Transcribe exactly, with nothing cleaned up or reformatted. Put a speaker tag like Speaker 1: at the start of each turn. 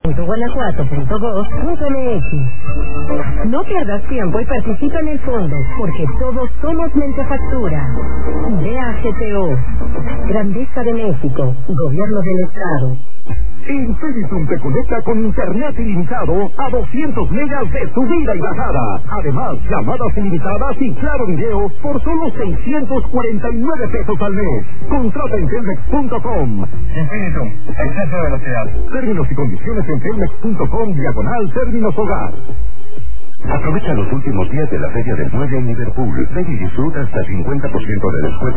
Speaker 1: guanajuato punto gov punto eme equis. No pierdas tiempo y participa en el fondo, porque todos somos Mentefactura. Idea G T O. Grandeza de México. Gobierno del Estado.
Speaker 2: Infinitum te conecta con internet ilimitado a doscientos megas de subida y bajada. Además, llamadas ilimitadas y claro video por solo seiscientos cuarenta y nueve pesos al mes. Contrata en telmex punto com.
Speaker 3: Infinitum, exceso de velocidad.
Speaker 2: Términos y condiciones en telmex punto com diagonal términos hogar.
Speaker 4: Aprovecha los últimos días de la Feria del Mueble en Liverpool. Ven y disfruta hasta cincuenta por ciento de descuento